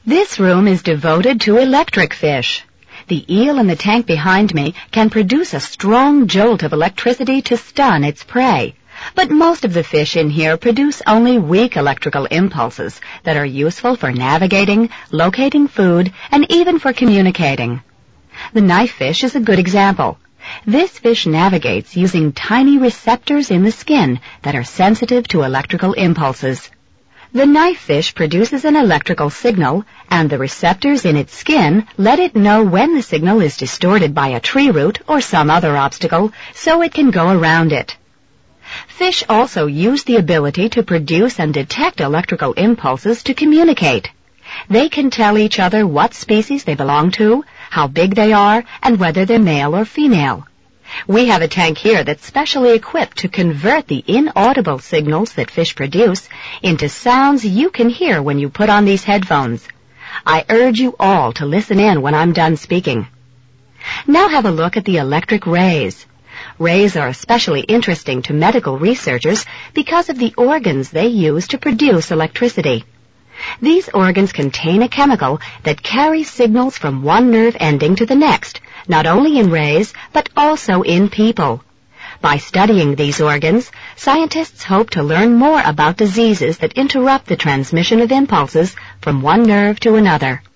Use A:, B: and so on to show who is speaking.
A: This room is devoted to electric fish. The eel in the tank behind me can produce a strong jolt of electricity to stun its prey. But most of the fish in here produce only weak electrical impulses that are useful for navigating, locating food, and even for communicating. The knife fish is a good example. This fish navigates using tiny receptors in the skin that are sensitive to electrical impulses. The knife fish produces an electrical signal, and the receptors in its skin let it know when the signal is distorted by a tree root or some other obstacle, so it can go around it. Fish also use the ability to produce and detect electrical impulses to communicate. They can tell each other what species they belong to, how big they are, and whether they're male or female. We have a tank here that's specially equipped to convert the inaudible signals that fish produce into sounds you can hear when you put on these headphones. I urge you all to listen in when I'm done speaking. Now have a look at the electric rays. Rays are especially interesting to medical researchers because of the organs they use to produce electricity. These organs contain a chemical that carries signals from one nerve ending to the next, not only in rays, but also in people. By studying these organs, scientists hope to learn more about diseases that interrupt the transmission of impulses from one nerve to another.